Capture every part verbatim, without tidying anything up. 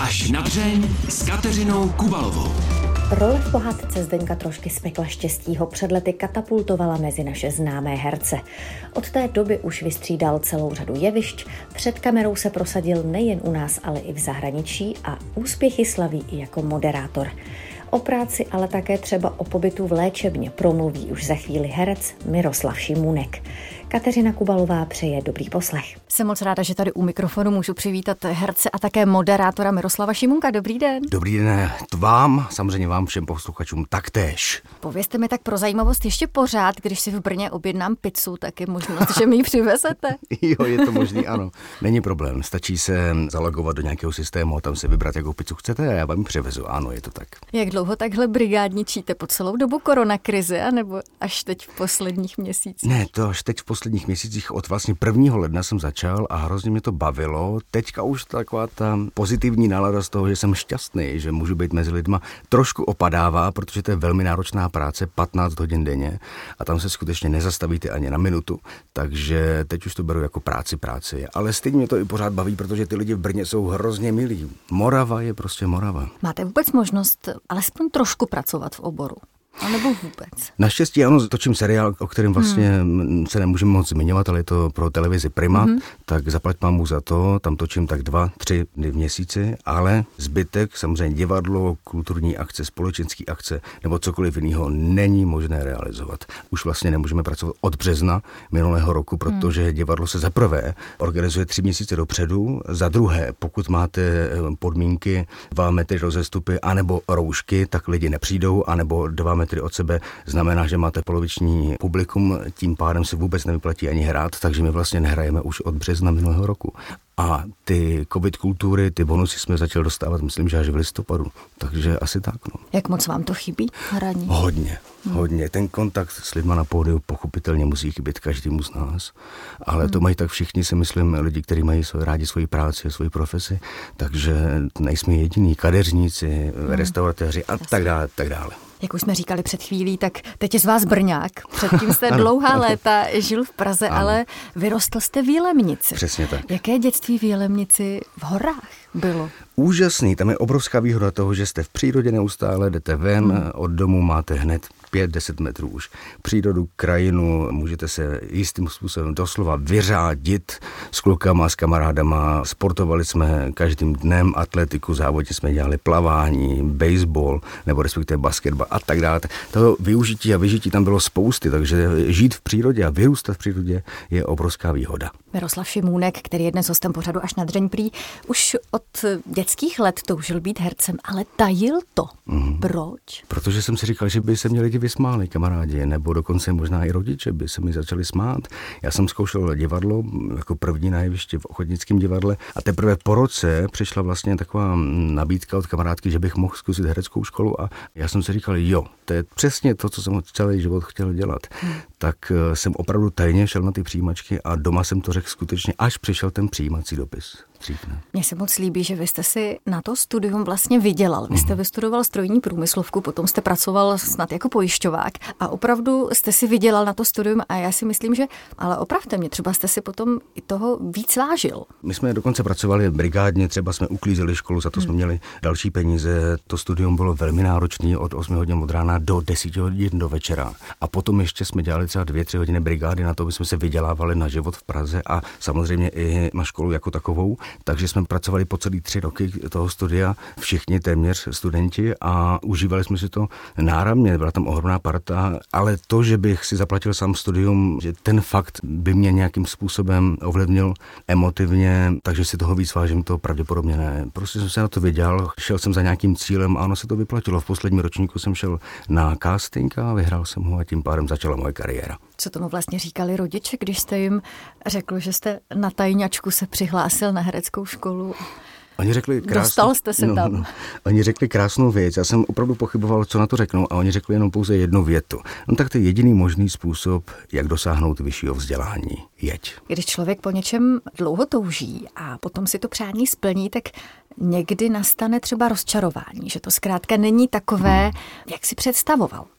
Až na dřeň s Kateřinou Kubalovou. Role v pohádce Zdeňka Trošky z Pekla štěstí ho před lety katapultovala mezi naše známé herce. Od té doby už vystřídal celou řadu jevišť, před kamerou se prosadil nejen u nás, ale i v zahraničí a úspěchy slaví i jako moderátor. O práci, ale také třeba o pobytu v léčebně promluví už za chvíli herec Miroslav Šimůnek. Kateřina Kubalová přeje dobrý poslech. Jsem moc ráda, že tady u mikrofonu můžu přivítat herce a také moderátora Miroslava Šimůnka. Dobrý den. Dobrý den vám, samozřejmě vám všem posluchačům taktéž. Povězte mi tak pro zajímavost ještě pořád, když si v Brně objednám pizzu, tak je možnost, že mi ji přivezete. Jo, je to možný, ano. Není problém, stačí se zalogovat do nějakého systému a tam si vybrat, jakou pizzu chcete a já vám ji přivezu. Ano, je to tak. Jak dlouho takhle brigádničíte? Po celou dobu koronakrize, anebo až teď v posledních měsících? Ne, to až teď v posledních měsících, od vlastně prvního ledna jsem začal a hrozně mě to bavilo. Teďka už taková ta pozitivní nálada z toho, že jsem šťastný, že můžu být mezi lidma, trošku opadává, protože to je velmi náročná práce, patnáct hodin denně a tam se skutečně nezastavíte ani na minutu. Takže teď už to beru jako práci práci, ale stejně mě to i pořád baví, protože ty lidi v Brně jsou hrozně milí. Morava je prostě Morava. Máte vůbec možnost alespoň trošku pracovat v oboru? A nebo vůbec? Naštěstí ano, točím seriál, o kterém vlastně hmm. se nemůžeme moc zmiňovat, ale je to pro televizi Prima, hmm. tak zaplať pámu za to, tam točím tak dva, tři dny v měsíci, ale zbytek, samozřejmě divadlo, kulturní akce, společenský akce nebo cokoliv jiného není možné realizovat. Už vlastně nemůžeme pracovat od března minulého roku, protože hmm. divadlo se za prvé organizuje tři měsíce dopředu, za druhé, pokud máte podmínky dva metry rozestupy anebo roušky, tak lidi nepřijdou, anebo dva metry od sebe znamená, že máte poloviční publikum, tím pádem se vůbec nevyplatí ani hrát, takže my vlastně nehrajeme už od března minulého roku. A ty covid kultury, ty bonusy jsme začali dostávat, myslím, že až v listopadu. Takže asi tak, no. Jak moc vám to chybí, hraní? Hodně, hmm. hodně. Ten kontakt s lidma na pódiu pochopitelně musí chybět každému z nás. Ale hmm. to mají tak všichni, si myslím, lidi, kteří mají rádi svoji práci a svoji profesi. Takže nejsme jediní kadeřníci, hmm. restauratéři a tak dále, tak dále. Jak už jsme říkali před chvílí, tak teď je z vás Brňák. Předtím jste dlouhá léta žil v Praze, ano. ale vyrostl jste v Jilemnici. Přesně tak. Jaké dětství v Jilemnici v horách bylo? Úžasný, tam je obrovská výhoda toho, že jste v přírodě neustále, jdete ven, hmm. od domu máte hned pět deset metrů už přírodu, krajinu, můžete se jistým způsobem doslova vyřádit s klukama, s kamarádama. Sportovali jsme každým dnem atletiku, závodně jsme dělali plavání, baseball, nebo respektive basketbal a tak dále. Toho využití a vyžití tam bylo spousty, takže žít v přírodě a vyrůstat v přírodě je obrovská výhoda. Miroslav Šimůnek, který je dnes hostem pořadu Až na dřeň prý, už od dětských let toužil být hercem, ale tajil to. Mm. Proč? Protože jsem si říkal, že by se mě lidi vysmáli, kamarádi, nebo dokonce možná i rodiče by se mi začali smát. Já jsem zkoušel divadlo jako první na jevišti v Ochotnickém divadle a teprve po roce přišla vlastně taková nabídka od kamarádky, že bych mohl zkusit hereckou školu a já jsem si říkal, jo, to je přesně to, co jsem celý život chtěl dělat. Mm. Tak jsem opravdu tajně šel na ty přijímačky a doma jsem to řekl skutečně, až přišel ten přijímací dopis. Mně se moc líbí, že vy jste si na to studium vlastně vydělal. Vy jste vystudoval strojní průmyslovku, potom jste pracoval snad jako pojišťovák a opravdu jste si vydělal na to studium a já si myslím, že, ale opravte mě, třeba jste si potom i toho víc vážil. My jsme dokonce pracovali brigádně, třeba jsme uklízeli školu, za to jsme hmm. měli další peníze. To studium bylo velmi náročné od osmi hodin od rána do deseti hodin do večera. A potom ještě jsme dělali třeba dvě, tři hodiny brigády na to, aby jsme se vydělávali na život v Praze a samozřejmě i na školu jako takovou. Takže jsme pracovali po celý tři roky toho studia, všichni téměř studenti a užívali jsme si to náramně, byla tam ohromná parta, ale to, že bych si zaplatil sám studium, že ten fakt by mě nějakým způsobem ovlivnil emotivně, takže si toho víc vážím, to pravděpodobně ne. Prostě jsem se na to vydělal, šel jsem za nějakým cílem a ono se to vyplatilo. V posledním ročníku jsem šel na casting a vyhrál jsem ho a tím pádem začala moje kariéra. Co tomu vlastně říkali rodiče, když jste jim řekl, že jste na tajňačku se přihlásil na hereckou školu? Oni řekli krásnou, Dostal jste se no, tam. No, oni řekli krásnou věc. Já jsem opravdu pochyboval, co na to řeknou a oni řekli jenom pouze jednu větu. No tak to je jediný možný způsob, jak dosáhnout vyššího vzdělání. Jeď. Když člověk po něčem dlouho touží a potom si to přání splní, tak někdy nastane třeba rozčarování, že to zkrátka není takové, hmm. jak si představoval.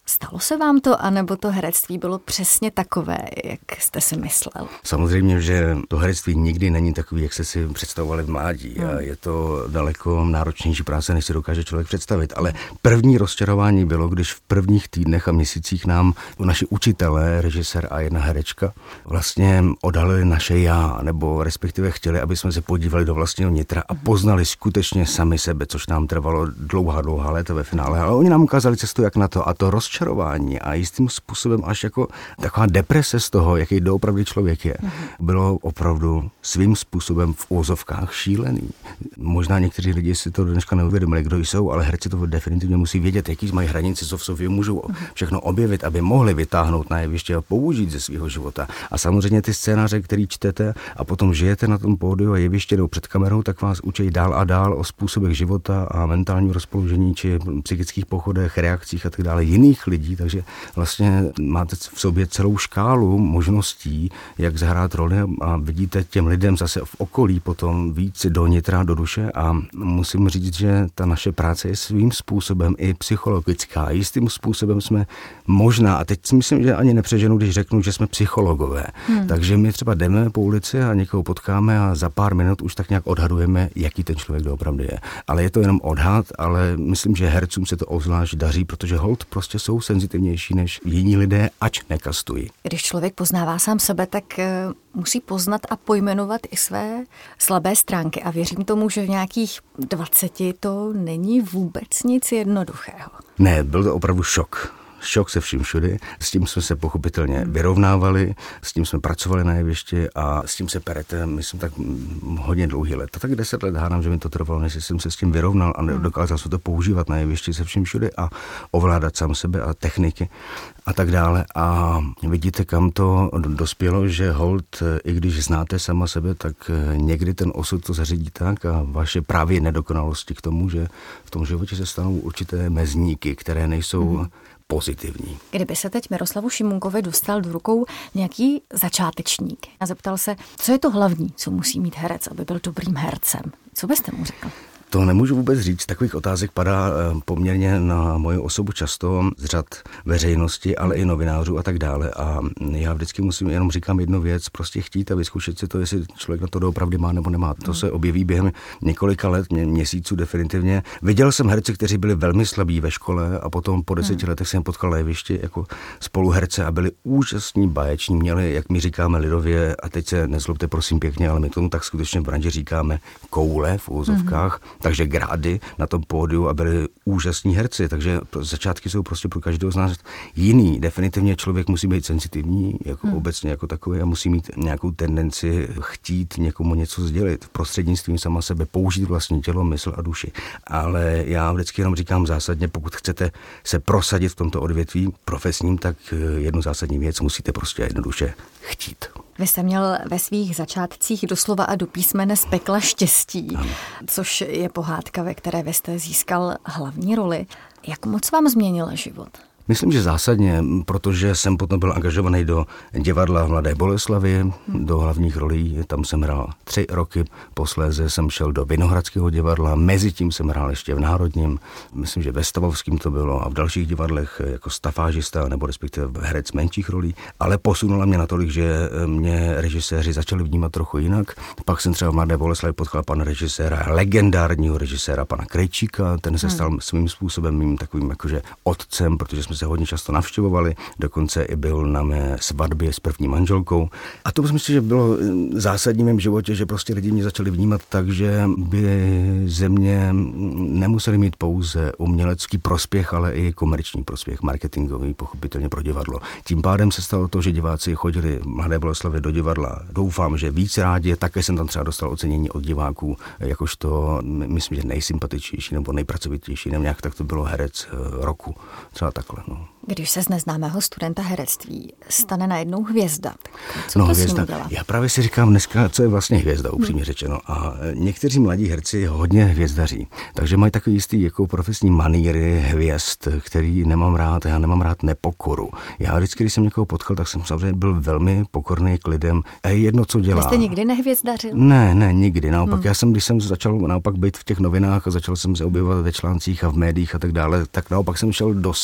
Stalo se vám to, anebo to herectví bylo přesně takové, jak jste si myslel? Samozřejmě, že to herectví nikdy není takový, jak jste si představovali v mládí. Hmm. A je to daleko náročnější práce, než si dokáže člověk představit. Ale první rozčarování bylo, když v prvních týdnech a měsících nám naši učitelé, režisér a jedna herečka vlastně odhalili naše já, nebo respektive chtěli, aby jsme se podívali do vlastního nitra a poznali skutečně sami sebe, což nám trvalo dlouhá, dlouhá léta ve finále. Ale oni nám ukázali cestu, jak na to. A to rozčarování a jistým způsobem až jako taková deprese z toho, jaký doopravdy člověk je, bylo opravdu svým způsobem v úvozovkách šílený. Možná někteří lidi si to dneška neuvědomili, kdo jsou, ale herci to definitivně musí vědět, jaký mají hranice, co v sobě můžou všechno objevit, aby mohli vytáhnout na jeviště a použít ze svého života. A samozřejmě ty scénáře, který čtete a potom žijete na tom pódiu a jeviště nebo před kamerou, tak vás učí dál a dál o způsobech života a mentálním rozpoložení či psychických pochodech, reakcích a tak dále jiných lidí, takže vlastně máte v sobě celou škálu možností, jak zahrát roli a vidíte těm lidem zase v okolí potom víc do nitra, do duše a musím říct, že ta naše práce je svým způsobem i psychologická. Jistým způsobem jsme možná, a teď si myslím, že ani nepřeženu, když řeknu, že jsme psychologové. Hmm. Takže my třeba jdeme po ulici a někoho potkáme a za pár minut už tak nějak odhadujeme, jaký ten člověk doopravdy je. Ale je to jenom odhad, ale myslím, že hercům se to obzvlášť daří, protože hold prostě jsou senzitivnější než jiní lidé, ač nekastují. Když člověk poznává sám sebe, tak musí poznat a pojmenovat i své slabé stránky a věřím tomu, že v nějakých dvaceti to není vůbec nic jednoduchého. Ne, byl to opravdu šok. Šok se vším všudy. S tím jsme se pochopitelně vyrovnávali, s tím jsme pracovali na jevišti a s tím se perete, myslím, tak hodně dlouhý let. A tak deset let hádám, že mi to trvalo, než jsem se s tím vyrovnal a dokázal se to používat na jevišti se vším všudy a ovládat sám sebe a techniky a tak dále. A vidíte, kam to dospělo, že hold, i když znáte sama sebe, tak někdy ten osud to zařídí tak a vaše právě nedokonalosti k tomu, že v tom životě se stanou určité mezníky, které nejsou mm. pozitivní. Kdyby se teď Miroslavu Šimunkovi dostal do rukou nějaký začátečník a zeptal se, co je to hlavní, co musí mít herec, aby byl dobrým hercem, co byste mu řekl? To nemůžu vůbec říct. Takových otázek padá poměrně na moji osobu často z řad veřejnosti, ale i novinářů a tak dále. A já vždycky musím jenom říkám jednu věc, prostě chtít a vyzkoušet si to, jestli člověk na to doopravdy má nebo nemá. To se objeví během několika let, mě, měsíců definitivně. Viděl jsem herce, kteří byli velmi slabí ve škole a potom po deseti hmm. letech jsem potkal na jevišti jako spoluherce a byli úžasní, báječní, měli, jak my říkáme lidově, a teď se nezlobte prosím pěkně, ale my tomu tak skutečně v branži říkáme koule v úvozovkách. Hmm. Takže grády na tom pódiu a byli úžasní herci, takže začátky jsou prostě pro každého z nás jiný. Definitivně člověk musí být senzitivní, jako hmm. obecně jako takový a musí mít nějakou tendenci chtít někomu něco sdělit, prostřednictvím sama sebe použít vlastní tělo, mysl a duši. Ale já vždycky jenom říkám zásadně, pokud chcete se prosadit v tomto odvětví profesním, tak jednu zásadní věc musíte prostě jednoduše chtít. Vy jste měl ve svých začátcích doslova a do písmene z pekla štěstí, ano. Což je pohádka, ve které vy jste získal hlavní roli. Jak moc vám změnil život? Myslím, že zásadně, protože jsem potom byl angažovaný do divadla v Mladé Boleslavi, hmm. do hlavních rolí, tam jsem hrál tři roky, posléze jsem šel do Vinohradského divadla, mezi tím jsem hrál ještě v Národním, myslím, že ve Stavovském to bylo a v dalších divadlech jako stafážista nebo respektive herec menších rolí, ale posunula mě natolik, že mě režiséři začali vnímat trochu jinak. Pak jsem třeba v Mladé Boleslavi potkal pana režiséra, legendárního režiséra pana Krejčíka, ten se stal hmm. svým způsobem mým takovým jakože otcem, protože jsme se hodně často navštěvovali, dokonce i byl na mé svatbě s první manželkou. A to myslím si, že bylo zásadní v mém životě, že prostě lidi mě začali vnímat tak, že by ze mě nemuseli mít pouze umělecký prospěch, ale i komerční prospěch, marketingový, pochopitelně pro divadlo. Tím pádem se stalo to, že diváci chodili v Mladé Boleslavi do divadla. Doufám, že víc rádi, také jsem tam třeba dostal ocenění od diváků, jakožto, myslím, že nejsympatičnější nebo nejpracovitější, nebo nějak tak to bylo herec roku. Třeba takhle, no. Když se z neznámého studenta herectví stane najednou hvězda, co no, to hvězda. s ním dělá? Já právě si říkám dneska, co je vlastně hvězda, upřímně hmm. řečeno. A někteří mladí herci hodně hvězdaří, takže mají takový jistý jako profesní maníry hvězd, který nemám rád. Já nemám rád nepokoru. Já vždycky, když jsem někoho potkal, tak jsem samozřejmě byl velmi pokorný k lidem. A jedno, co dělá. Vy jste nikdy nehvězdařil? Ne, ne, nikdy. Naopak, hmm. já jsem, když jsem začal naopak být v těch novinách a začal jsem se objevovat ve článcích a v médiích a tak dále, tak naopak jsem šel do sebe.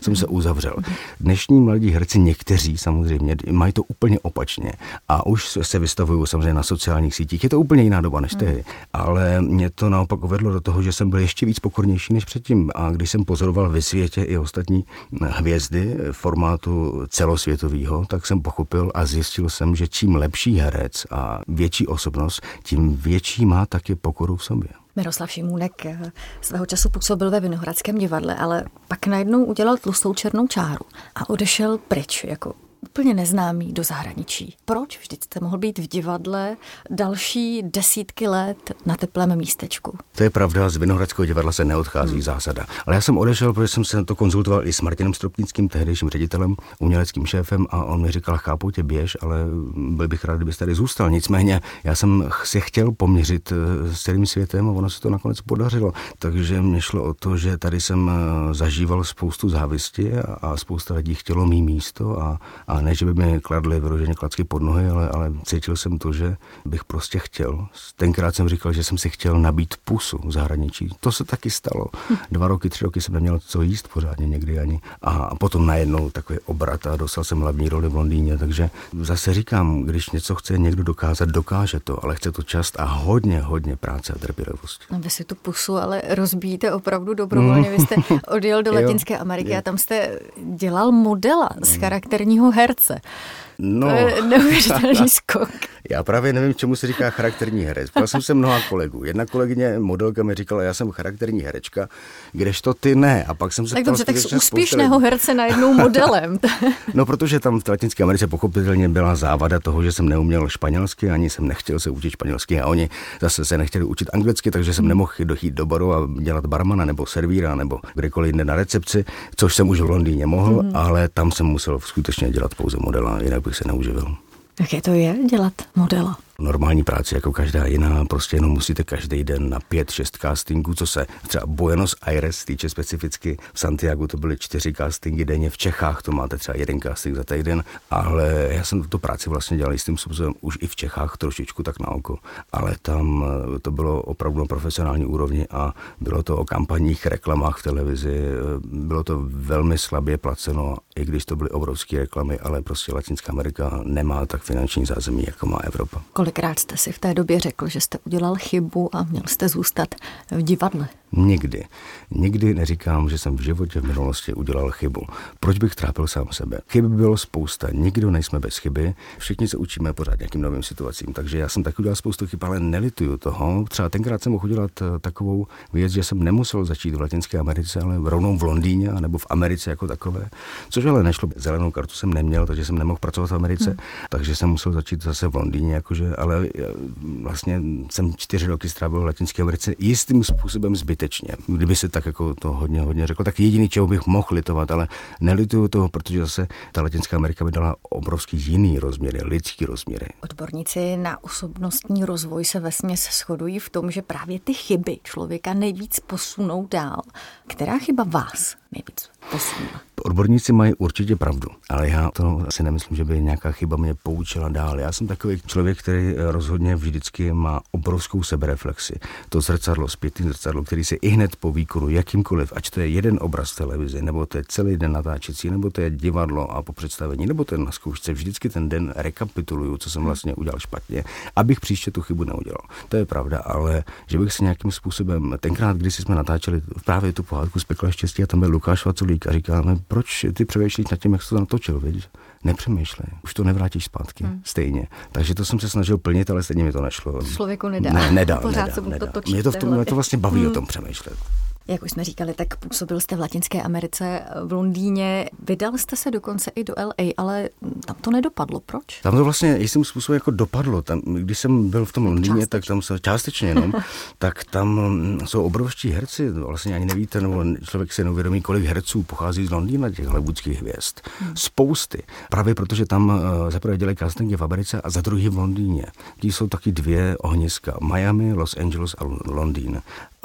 jsem se uzavřel. Dnešní mladí herci, někteří samozřejmě, mají to úplně opačně a už se vystavují samozřejmě na sociálních sítích. Je to úplně jiná doba než tehdy, ale mě to naopak uvedlo do toho, že jsem byl ještě víc pokornější než předtím. A když jsem pozoroval ve světě i ostatní hvězdy formátu celosvětového, tak jsem pochopil a zjistil jsem, že čím lepší herec a větší osobnost, tím větší má taky pokoru v sobě. Miroslav Šimůnek svého času působil ve Vinohradském divadle, ale pak najednou udělal tlustou černou čáru a odešel pryč jako úplně neznámý do zahraničí. Proč? Vždyť jste mohl být v divadle další desítky let na teplém místečku. To je pravda, z Vinohradského divadla se neodchází hmm. zásada. Ale já jsem odešel, protože jsem se to konzultoval i s Martinem Stropnickým, tehdejším ředitelem, uměleckým šéfem, a on mi říkal, chápu tě, běž, ale byl bych rád, kdybyste tady zůstal. Nicméně já jsem se chtěl poměřit s celým světem a ono se to nakonec podařilo. Takže mě šlo o to, že tady jsem zažíval spoustu závisti a spousta lidí chtělo mý místo a A ne, že by mi kladli vyloženě klacky pod nohy, ale, ale cítil jsem to, že bych prostě chtěl. Tenkrát jsem říkal, že jsem si chtěl nabít pusu v zahraničí. To se taky stalo. Dva roky, tři roky jsem neměl co jíst pořádně někdy ani. A potom najednou takový obrat a dostal jsem hlavní roli v Londýně. Takže zase říkám, když něco chce někdo dokázat, dokáže to, ale chce to čas a hodně, hodně práce a trpělivosti. No, vy si tu pusu ale rozbíjíte opravdu dobrovolně. Vy jste odjel do Latinské Ameriky a tam jste dělal modela z charakterního herce. No, to je neuvěřitelný skok. Já právě nevím, čemu se říká charakterní herec. Ptal jsem se mnoha kolegů. Jedna kolegyně, modelka, mi říkala, já jsem charakterní herečka, kdežto ty ne. A pak jsem se tak ptal, dobře, tak z úspěšného herce najednou modelem. No, protože tam v Latinské Americe pochopitelně byla závada toho, že jsem neuměl španělsky, ani jsem nechtěl se učit španělsky a oni zase se nechtěli učit anglicky, takže jsem nemohl dojít do baru a dělat barmana nebo servíra nebo kdekoliv jinde na recepci, což jsem už v Londýně mohl, mm. ale tam jsem musel skutečně dělat pouze modela, jinak bych se neuživil. Jaké to je dělat modela? Normální práce jako každá jiná, prostě jenom musíte každý den na pět, šest castingů, co se třeba Buenos Aires týče specificky. V Santiagu to byly čtyři castingy denně, v Čechách to máte třeba jeden casting za týden, ale já jsem tu práci vlastně dělal jistým způsobem už i v Čechách trošičku tak na oko, ale tam to bylo opravdu na profesionální úrovni a bylo to o kampaních, reklamách v televizi, bylo to velmi slabě placeno, i když to byly obrovské reklamy, ale prostě Latinská Amerika nemá tak finanční zázemí, jako má Evropa. Kolikrát jste si v té době řekl, že jste udělal chybu a měl jste zůstat v divadle? Nikdy. Nikdy neříkám, že jsem v životě v minulosti udělal chybu. Proč bych trápil sám sebe? Chyby bylo spousta, nikdo nejsme bez chyby, všichni se učíme pořád nějakým novým situacím, takže já jsem taky udělal spoustu chyb, ale nelituju toho. Třeba tenkrát jsem mohl udělat takovou věc, že jsem nemusel začít v Latinské Americe, ale rovnou v Londýně nebo v Americe jako takové, což ale nešlo. Zelenou kartu jsem neměl, takže jsem nemohl pracovat v Americe, hmm. takže jsem musel začít zase v Londýně, jakože, ale vlastně jsem čtyři roky strávil v Latinské Americe jistým způsobem zbytečně. Kdyby se tak jako to hodně, hodně řekl, tak jediný, čeho bych mohl litovat, ale nelituju toho, protože zase ta Latinská Amerika mi dala obrovský jiný rozměry, lidský rozměry. Odborníci na osobnostní rozvoj se vesměs shodují v tom, že právě ty chyby člověka nejvíc posunou dál. Která chyba vás nejvíc posunula? Odborníci mají určitě pravdu, ale já to asi nemyslím, že by nějaká chyba mě poučila dál. Já jsem takový člověk, který rozhodně vždycky má obrovskou sebereflexi. To zrcadlo, zpětné zrcadlo, který se i hned po výkonu jakýmkoliv, ať to je jeden obraz televize, nebo to je celý den natáčecí, nebo to je divadlo a po představení, nebo to je na zkoušce, vždycky ten den rekapituluju, co jsem vlastně udělal špatně, abych příště tu chybu neudělal. To je pravda, ale že bych si nějakým způsobem, tenkrát, když jsme natáčeli právě tu pohádku Z pekla štěstí a tam byl Lukáš Vaculík a říkáme, proč ty přemýšlíš nad tím, jak jsi to natočil, víš? Nepřemýšlej, už to nevrátíš zpátky, hmm. stejně. Takže to jsem se snažil plnit, ale stejně mi to nešlo. Člověku nedá. Ne, nedá, Pořád nedá, se mu nedá. to točí. Mě to, v tom, mě to vlastně baví hmm. o tom přemýšlet. Jak už jsme říkali, tak působil jste v Latinské Americe, v Londýně, vydal jste se dokonce i do L A, ale tam to nedopadlo. Proč? Tam to vlastně jistým způsobem jako dopadlo. Tam, když jsem byl v tom Londýně, tak tam se částečně jenom, tak tam jsou obrovští herci, vlastně ani nevíte, nebo člověk si neuvědomí, kolik herců pochází z Londýna, těch hollywoodských hvězd. Hmm. Spousty. Právě protože tam uh, za prvé dělají castingy v Americe a za druhý v Londýně. Tí jsou taky dvě ohniska, Miami, Los Angeles a Londýn.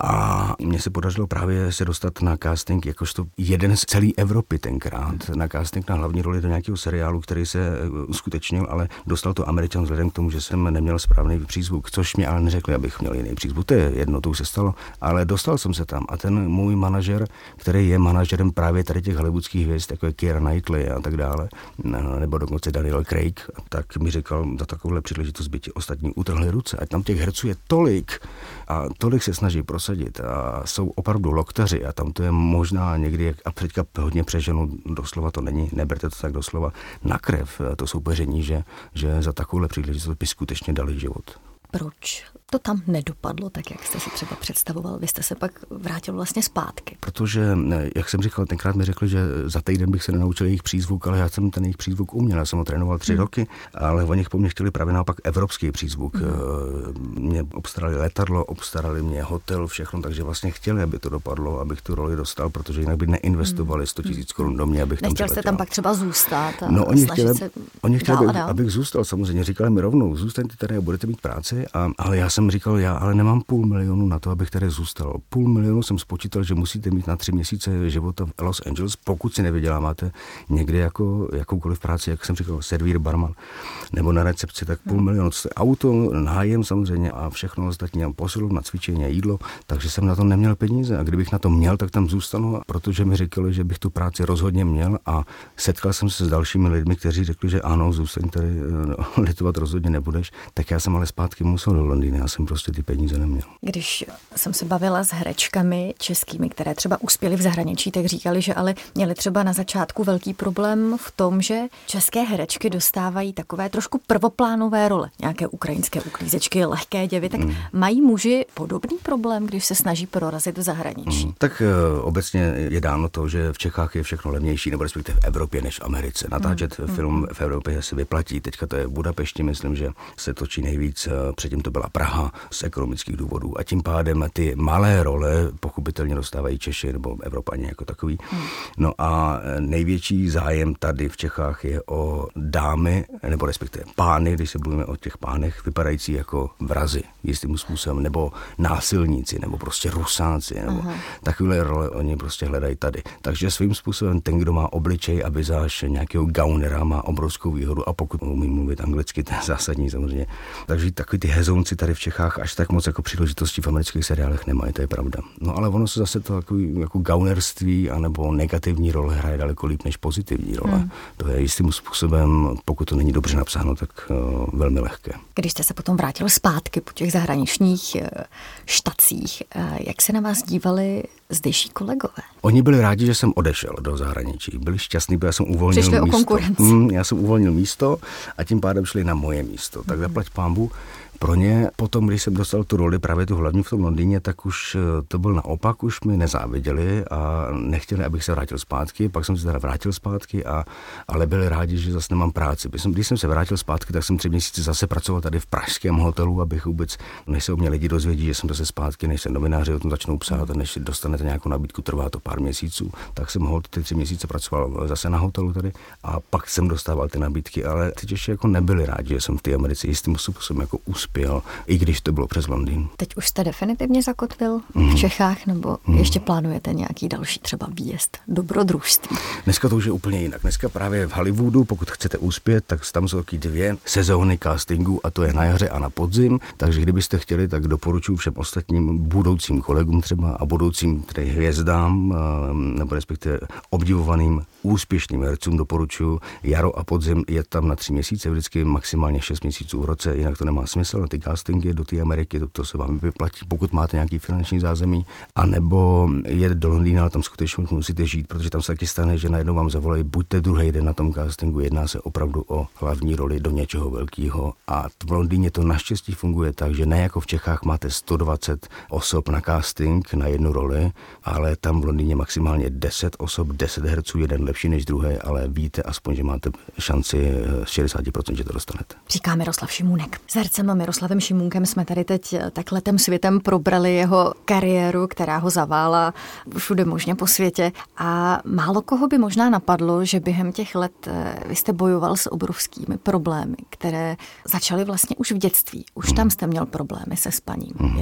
A mně se podařilo právě se dostat na casting, jakožto jeden z celé Evropy tenkrát, na casting na hlavní roli do nějakého seriálu, který se uskutečnil, ale dostal to Američan vzhledem k tomu, že jsem neměl správný přízvuk, což mě ale neřekli, abych měl jiný přízvuk. To je jedno, to už se stalo, ale dostal jsem se tam a ten můj manažer, který je manažerem právě tady těch hollywoodských hvězd, jako je Keira Knightley a tak dále, nebo dokonce Daniel Craig, tak mi říkal, za takovouhle příležitost by ti ostatní utrhli ruce. A tam těch herců je tolik a tolik se snaží prosadit a jsou opravdu loktaři a tam to je možná někdy, a teďka hodně přeženu, doslova to není, neberte to tak doslova, na krev to soupeření, že, že za takovouhle příležitost by skutečně dali život. Proč to tam nedopadlo tak, jak jste si třeba představoval? Vy jste se pak vrátil vlastně zpátky. Protože, jak jsem říkal, tenkrát mi řekli, že za týden bych se nenaučil jejich přízvuk, ale já jsem ten jejich přízvuk uměl. Já jsem ho trénoval tři hmm. roky, ale oni po mně chtěli právě naopak evropský přízvuk. Hmm. Mě obstarali letadlo, obstarali mě hotel, všechno, takže vlastně chtěli, aby to dopadlo, abych tu roli dostal, protože jinak by neinvestovali sto tisíc korun do mě, abych tam Nechtěl jste tam pak třeba zůstat a no, oni chtěli, se oni chtěli, dál abych zůstal, samozřejmě. Říkali mi rovnou, zůstaňte tady a budete mít práci, a, ale já jsem říkal, já ale nemám půl milionu na to, abych tady zůstal. Půl milionu jsem spočítal, že musíte mít na tři měsíce života v Los Angeles, pokud si nevyděláváte někde jako jakoukoliv práci, jak jsem říkal, servír, barman, nebo na recepci, tak půl milionu. To je auto, nájem samozřejmě a všechno ostatní, posilovna, cvičení, jídlo, takže jsem na to neměl peníze. A kdybych na to měl, tak tam zůstanu, protože mi říkali, že bych tu práci rozhodně měl, a setkal jsem se s dalšími lidmi, kteří řekli, že ano, zůstaň tady, no, litovat rozhodně nebudeš. Tak já jsem ale zpátky musel do Londýna, já jsem prostě ty peníze neměl. Když jsem se bavila s herečkami českými, které třeba uspěly v zahraničí, tak říkali, že ale měli třeba na začátku velký problém v tom, že české herečky dostávají takové trošku prvoplánové role. Nějaké ukrajinské uklízečky, lehké děvy. Tak mm. mají muži podobný problém, když se snaží prorazit v zahraničí? Mm. Tak uh, obecně je dáno to, že v Čechách je všechno levnější, nebo respektive v Evropě než v Americe. Natáčet mm. film v Evropě se vyplatí. Teďka to je v Budapešti, myslím, že se točí nejvíc. Předtím to byla Praha z ekonomických důvodů. A tím pádem ty malé role pochopitelně dostávají Češi nebo Evropani jako takový. Hmm. No a největší zájem tady v Čechách je o dámy, nebo respektive pány, když se bavíme o těch pánech, vypadající jako vrazi jistým způsobem, nebo násilníci, nebo prostě rusáci, nebo uh-huh. takovéhle role oni prostě hledají tady. Takže svým způsobem ten, kdo má obličej a vizáž nějakého gaunera, má obrovskou výhodu, a pokud umí mluvit anglicky, to je zásadní samozřejmě. Takže takový ty hezounci tady v Čechách až tak moc jako příležitosti v amerických seriálech nemají, to je pravda. No ale ono se zase to takový jako gaunerství anebo negativní role hraje daleko líp než pozitivní role. Hmm. To je jistým způsobem, pokud to není dobře napsáno, tak uh, velmi lehké. Když jste se potom vrátil zpátky po těch zahraničních uh, štacích, uh, jak se na vás dívali zdejší kolegové? Oni byli rádi, že jsem odešel do zahraničí. Byli šťastní, protože já jsem uvolnil Přišli místo. O konkurenci. Mm, já jsem uvolnil místo a tím pádem šli na moje místo. Tak zaplať pánbu. Pro ně potom, když jsem dostal tu roli, právě tu hlavní v tom Londýně, tak už to byl naopak, už mi nezáviděli a nechtěli, abych se vrátil zpátky. Pak jsem se teda vrátil zpátky, a, ale byli rádi, že zase nemám práci. Když jsem se vrátil zpátky, tak jsem tři měsíce zase pracoval tady v pražském hotelu, abych vůbec, než se o mě lidi dozvědí, že jsem zase zpátky, než se novináři o tom začnou psát, a než dostanete nějakou nabídku, trvá to pár měsíců, tak jsem hol ty tři měsíce pracoval zase na hotelu tady a pak jsem dostával ty nabídky, ale ty Češi jako nebyli rádi, že jsem v té Americe jistým způsobem jako uspěl, i když to bylo přes Londýn. Teď už jste definitivně zakotvil mm. v Čechách, nebo mm. ještě plánujete nějaký další třeba výjezd, dobrodružství? Dneska to už je úplně jinak. Dneska právě v Hollywoodu, pokud chcete uspět, tak tam jsou taky dvě sezóny castingu, a to je na jaře a na podzim, takže kdybyste chtěli, tak doporučuji všem ostatním budoucím kolegům třeba a budoucím tedy hvězdám, nebo respektive obdivovaným úspěšným hercům doporučuji jaro a podzim, je tam na tři měsíce, vždycky maximálně šest měsíců v roce, jinak to nemá smysl. Na ty castingy do té Ameriky, to, to se vám vyplatí, pokud máte nějaký finanční zázemí, anebo jet do Londýna, ale tam skutečně musíte žít, protože tam se taky stane, že najednou vám zavolají, buďte druhý den na tom castingu, jedná se opravdu o hlavní roli do něčeho velkého, a v Londýně to naštěstí funguje tak, že ne jako v Čechách máte sto dvacet osob na casting na jednu roli, ale tam v Londýně maximálně deset osob, deset herců, jeden lepší než druhý, ale víte aspoň, že máte šanci šedesát procent, že to dostanete. Říká Miroslav Šimůnek. S hercem Miroslavem Šimůnkem jsme tady teď tak letem světem probrali jeho kariéru, která ho zavála všude možně po světě, a málo koho by možná napadlo, že během těch let vy jste bojoval s obrovskými problémy, které začaly vlastně už v dětství. Už tam jste měl problémy se spaním. Je to tak?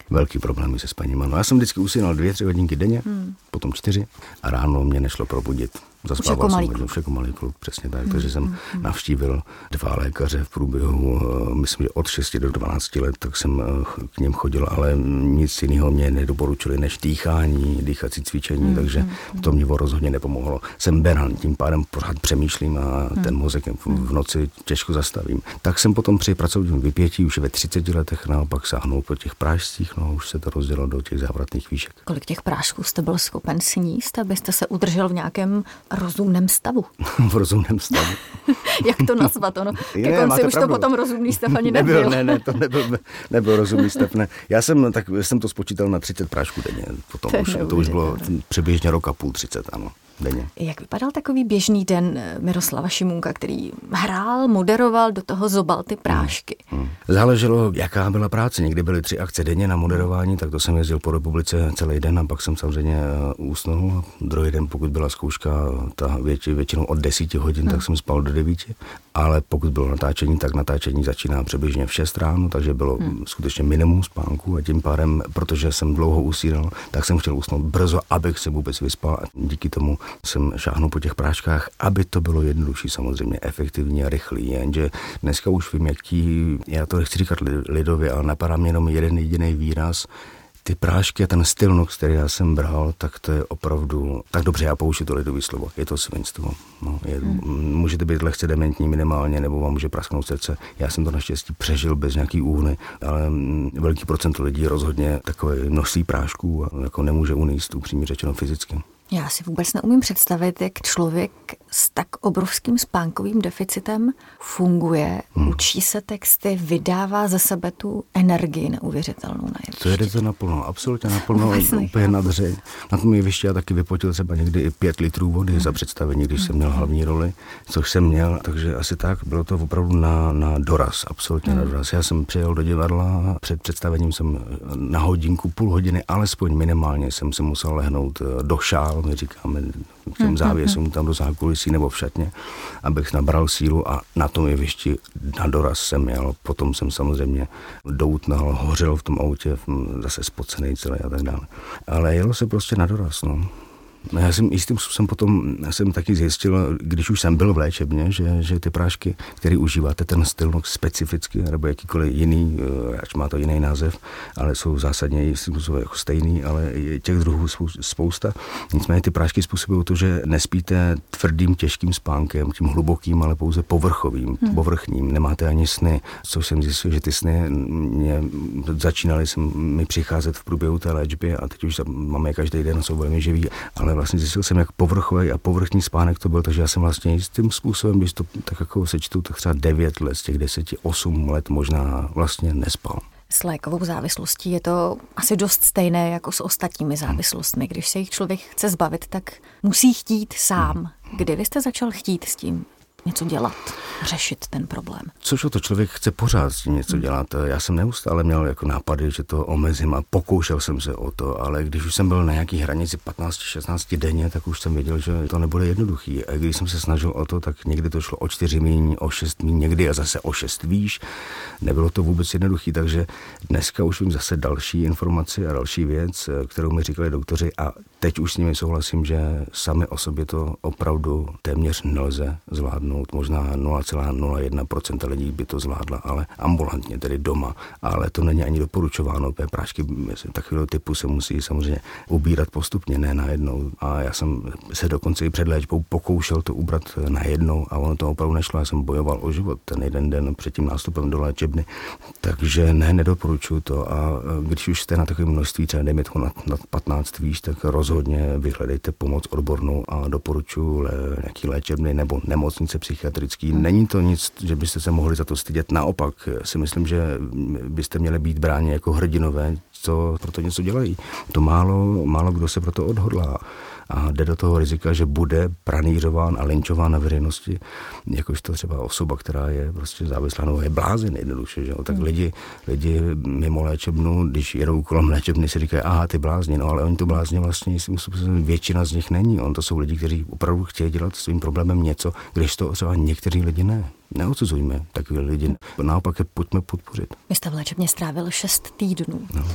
velký problémy se spaním. No, já jsem vždycky usínal dvě, tři hodinky denně, hmm. potom čtyři a ráno mě nešlo probudit. Zaspával jsem hodinu, už jako malý kluk, přesně tak. Hmm. Takže jsem hmm. navštívil dva lékaře v průběhu, myslím, že od šesti do dvanácti let, tak jsem k něm chodil, ale nic jiného mě nedoporučili než dýchání, dýchací cvičení, hmm. takže hmm. to mě rozhodně nepomohlo. Jsem beran, tím pádem pořád přemýšlím a hmm. ten mozek v noci těžko zastavím. Tak jsem potom při pracovním vypětí už ve třiceti letech naopak sáhnul po těch prášcích, no už se to rozdělo do těch závratných výšek. Kolik těch prášků jste byl schopen sníst, abyste se udržel v nějakém rozumném stavu? V rozumném stavu. Jak to nazvat? Ono, ke konci už pravdu. To potom rozumný stav ani nebyl. nebyl. Ne, ne, to nebyl, nebyl rozumný stav, ne. Já jsem, tak jsem to spočítal na třicet prášků denně. Potom to, už, to už bylo přibližně rok a půl, třicet, ano. Denně. Jak vypadal takový běžný den Miroslava Šimunka, který hrál, moderoval, do toho zobal ty prášky? Hmm. Hmm. Záleželo, jaká byla práce. Někdy byly tři akce denně na moderování, tak to jsem jezdil po republice celý den a pak jsem samozřejmě usnul. Druhý den, pokud byla zkouška, ta větši, většinou od desíti hodin, hmm. tak jsem spal do devíti. Ale pokud bylo natáčení, tak natáčení začíná přibližně v šest ráno, takže bylo hmm. skutečně minimum spánku a tím pádem, protože jsem dlouho usínal, tak jsem chtěl usnout brzo, abych se vůbec vyspal a díky tomu jsem šáhnul po těch práškách, aby to bylo jednodušší, samozřejmě efektivní a rychlý, jenže dneska už vím, jaký, já to nechci říkat lidově, ale napadá mě jenom jeden jediný výraz. Ty prášky a ten stylnox, který já jsem bral, tak to je opravdu, tak dobře, já použiju to lidový slovo, je to svinstvo. No, je, hmm. Můžete být lehce dementní minimálně, nebo vám může prasknout srdce. Já jsem to naštěstí přežil bez nějaký úhny, ale velký procent lidí rozhodně takové množství prášků a jako nemůže uníst, upřímně řečeno fyzicky. Já si vůbec neumím představit, jak člověk s tak obrovským spánkovým deficitem funguje, hmm. učí se texty, vydává ze sebe tu energii neuvěřitelnou na jevišti. To jedete naplno, absolutně naplno, úplně na dřeň. Na tom jevišti já taky vypotil třeba někdy i pět litrů vody hmm. za představení, když hmm. jsem měl hlavní roli, což jsem měl, takže asi tak, bylo to opravdu na, na doraz, absolutně hmm. na doraz. Já jsem přijel do divadla, před představením jsem na hodinku, půl hodiny, alespoň minimálně jsem se musel lehnout do šál, my říkáme k těm závěsům tam do zákulisí nebo v šatně, abych nabral sílu a na tom jevišti na doraz jsem jel. Potom jsem samozřejmě doutnal, hořel v tom autě, zase spocenej celý a tak dále. Ale jelo se prostě na doraz, no. Já jsem jistým způsobem potom jsem taky zjistil, když už jsem byl v léčebně, že, že ty prášky, které užíváte, ten stylnox specificky, nebo jakýkoliv jiný, ať má to jiný název, ale jsou zásadně jistým způsobem jako stejný, ale je těch druhů spousta. Nicméně ty prášky způsobují to, že nespíte tvrdým, těžkým spánkem, tím hlubokým, ale pouze povrchovým, hmm. povrchním. Nemáte ani sny, což jsem zjistil, že ty sny mě začínaly mi přicházet v průběhu té léčby a teď už máme každý den, jsou velmi živí, ale vlastně zjistil jsem, jak povrchový a povrchní spánek to byl, takže já jsem vlastně jistým způsobem, když to tak jako sečtu, tak třeba devět let z těch deseti, osm let možná vlastně nespal. S lékovou závislostí je to asi dost stejné jako s ostatními závislostmi. Když se jich člověk chce zbavit, tak musí chtít sám. Kdy vy jste začal chtít s tím něco dělat, řešit ten problém? Což o to člověk chce pořád s tím něco dělat. Já jsem neustále měl jako nápady, že to omezím a pokoušel jsem se o to, ale když už jsem byl na nějaký hranici patnáct šestnáct denně, tak už jsem věděl, že to nebude jednoduchý. A když jsem se snažil o to, tak někdy to šlo o čtyři míň, o šest míň, někdy a zase o šest výš. Nebylo to vůbec jednoduchý, takže dneska už vím zase další informaci a další věc, kterou mi říkali doktoři a teď už s nimi souhlasím, že sami o sobě to opravdu téměř nelze zvládnout. Možná nula celá nula jedna procenta lidí by to zvládla, ale ambulantně, tedy doma. Ale to není ani doporučováno. Prášky takového typu se musí samozřejmě ubírat postupně, ne najednou. A já jsem se dokonce i před léčbou pokoušel to ubrat najednou a ono to opravdu nešlo. Já jsem bojoval o život ten jeden den před tím nástupem do léčebny. Takže ne, nedoporučuju to. A když už jste na takové množství, třeba dejme to nad, nad patnáct výš, tak rozhodně vyhledejte pomoc odbornou a doporučuji lé, nějaký léčebny nebo nemocnice psychiatrický. Není to nic, že byste se mohli za to stydět. Naopak si myslím, že byste měli být bráni jako hrdinové, co pro to něco dělají. To málo, málo kdo se pro to odhodlá. A jde do toho rizika, že bude pranýřován a linčován na veřejnosti, jakožto třeba osoba, která je prostě závislá, no je blázen jednoduše, že jo. Tak lidi, lidi mimo léčebnu, když jedou kolem léčebny, si říkají, aha, ty blázni, no ale oni to blázni vlastně, většina z nich není. On to jsou lidi, kteří opravdu chtějí dělat svým problémem něco, když to třeba někteří lidi ne. Neodsuzujme takové lidi, naopak je pojďme podpořit. Vy jste v léčebně strávil šest týdnů. No.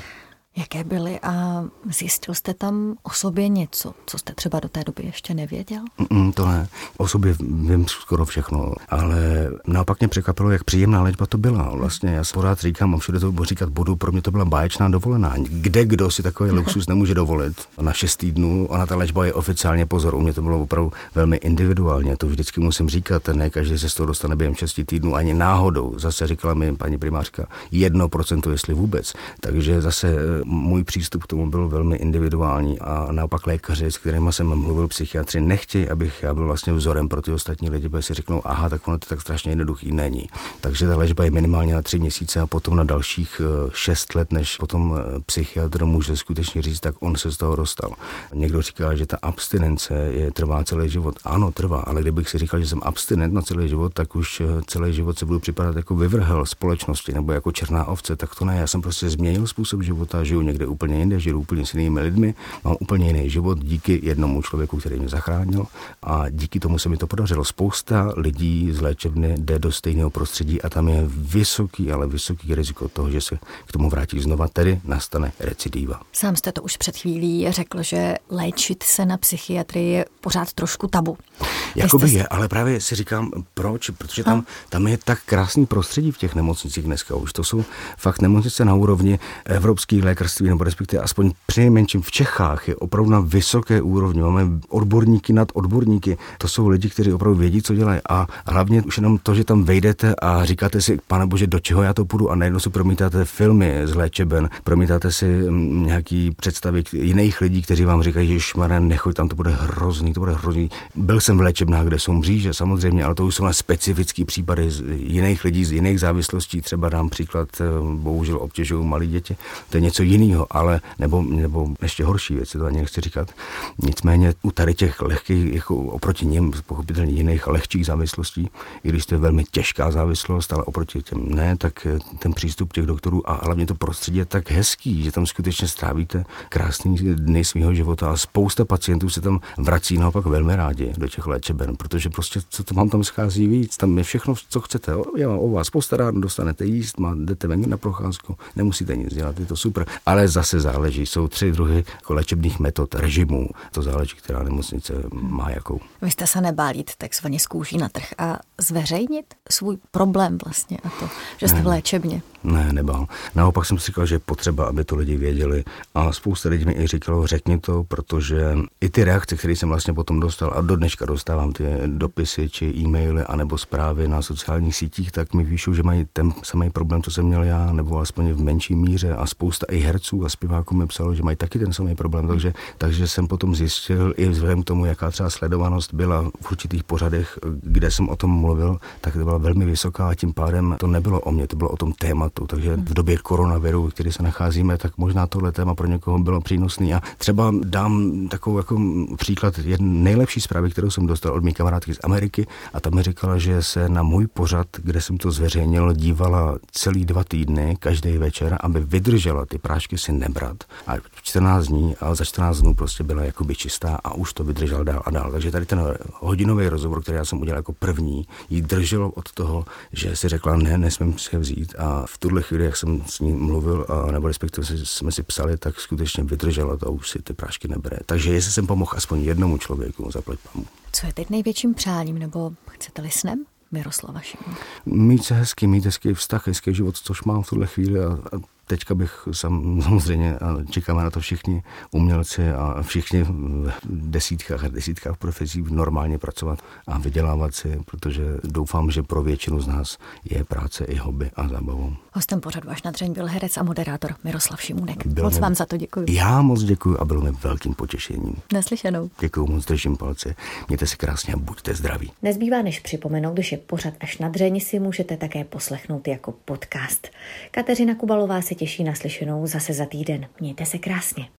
Jaké byly a zjistil jste tam o sobě něco, co jste třeba do té doby ještě nevěděl? Mm, to ne. O sobě vím skoro všechno, ale naopak mě překvapilo, jak příjemná léčba to byla. Vlastně já se pořád říkám a všude to říkat budu, pro mě to byla báječná dovolená. Kde kdo si takový luxus nemůže dovolit na šest týdnů, ona ta léčba je oficiálně pozor. U mě to bylo opravdu velmi individuálně, to vždycky musím říkat, ne každý se z toho dostane během šesti týdnů, ani náhodou. Zase říkala mi paní primářka, jedno procento, jestli vůbec. Takže zase můj přístup k tomu byl velmi individuální a naopak lékaři, s kterými jsem mluvil, psychiatři, nechtějí, abych já byl vlastně vzorem pro ty ostatní lidi, protože si řeknou, aha, tak ono to tak strašně jednoduchý není. Takže ta léčba je minimálně na tři měsíce a potom na dalších šest let, než potom psychiatr může skutečně říct, tak on se z toho dostal. Někdo říká, že ta abstinence je trvá celý život. Ano, trvá, ale kdybych si říkal, že jsem abstinent na celý život, tak už celý život se budu připadat jako vyvrhel společnosti nebo jako černá ovce, tak to ne. Já jsem prostě změnil způsob života, žiju někde úplně jinde, žiju úplně s jinými lidmi, mám úplně jiný život díky jednomu člověku, který mě zachránil a díky tomu se mi to podařilo. Spousta lidí z léčebny jde do stejného prostředí a tam je vysoký, ale vysoký riziko toho, že se k tomu vrátí znova, tedy nastane recidiva. Sám jste to už před chvílí řekl, že léčit se na psychiatrii je pořád trošku tabu. Jakoby jste... je, ale právě si říkám, proč? Protože tam, tam je tak krásný prostředí v těch nemocnicích dneska už. To jsou fakt nemocnice na úrovni evropských lékařství, nebo respektive aspoň přinejmenším v Čechách je opravdu na vysoké úrovni. Máme odborníky nad odborníky. To jsou lidi, kteří opravdu vědí, co dělají. A hlavně už jenom to, že tam vejdete a říkáte si, pane bože, do čeho já to půjdu, a najednou si promítáte filmy z léčeben, promítáte si nějaký představy jiných lidí, kteří vám říkají, že ježišmarja, nechoď tam, to bude hrozný, to bude hrozný. Byl jsem v léčebnách, kde jsou mříže, samozřejmě, ale to už jsou na specifický případy z jiných lidí, z jiných závislostí. Třeba dám příklad, bohužel obtěžují malí děti. To je něco jiného, ale nebo, nebo ještě horší věci, to ani nechci říkat. Nicméně u tady těch lehkých, jako oproti něm, pochopitelně jiných lehčích závislostí, i když to je velmi těžká závislost, ale oproti těm ne, tak ten přístup těch doktorů a hlavně to prostředí je tak hezký, že tam skutečně strávíte krásný dny svého života a spousta pacientů se tam vrací naopak velmi rádi do těch léčeben, protože prostě co to vám tam schází víc, tam je všechno, co chcete. Jo, o vás postaráno, dostanete jíst, má, jdete ven na procházku, nemusíte nic dělat, je to super, ale zase záleží, jsou tři druhy jako léčebných metod, režimů, to záleží, která nemocnice má jakou. Vy jste se nebál jít takzvaně z kůží na trh a zveřejnit svůj problém vlastně a to, že jste v léčebně? Ne, nebál. Naopak jsem si říkal, že je potřeba, aby to lidi věděli a spousta lidí mi i říkalo, řekni to, protože i ty reakce, které jsem vlastně potom dostal a do dneška dostávám ty dopisy či e-maily anebo zprávy na sociálních sítích, tak mi píšou, že mají ten samý problém, co jsem měl já, nebo alespoň v menší míře a spousta i herců a zpěváků mi psalo, že mají taky ten samý problém, takže, takže jsem potom zjistil i vzhledem k tomu, jaká třeba sledovanost byla v určitých pořadech, kde jsem o tom mluvil, tak to byla velmi vysoká a tím pádem to nebylo o mě, to bylo o tom tématu, takže v době koronaviru, v které se nacházíme, tak možná tohle téma pro někoho bylo přínosný a třeba dám takovou jako příklad jedné nejlepší zprávy, kterou jsem dostal od mé kamarádky z Ameriky a ta mi říkala, že se na můj pořad, kde jsem to zveřejnil, dívala celý dva týdny, každý večer, aby vydržela ty prášky si nebrat a čtrnáct dní a za čtrnáct dnů prostě byla jakoby čistá a už to vydržel dál a dál. Takže tady ten hodinový rozhovor, který já jsem udělal jako první, jí drželo od toho, že si řekla, ne, nesmím si vzít a v tuhle chvíli, jak jsem s ní mluvil a nebo respektive jsme si psali, tak skutečně vydržela to a už si ty prášky nebere. Takže jestli jsem pomohl aspoň jednomu člověku, zaplať pamu. Co je teď největším přáním, nebo chcete-li snem Miroslava Šimůnka? Mít se hezký, mít hezký vztah, hezký život, což mám v tuhle chvíli a, a teďka bych sam, samozřejmě, a čekáme na to všichni umělci a všichni v desítkách a desítkách profesí normálně pracovat a vydělávat si, protože doufám, že pro většinu z nás je práce i hobby a zábavou. Hostem pořadu Až na dřeň byl herec a moderátor Miroslav Šimůnek. Byl moc mě... vám za to děkuji. Já moc děkuji a bylo mi velkým potěšením. Naslyšenou. Děkuji moc, držím palce. Mějte se krásně a buďte zdraví. Nezbývá než připomenout, že pořad Až na dřeň si můžete také poslechnout jako podcast. Kateřina Kubalová se těší na slyšenou zase za týden. Mějte se krásně.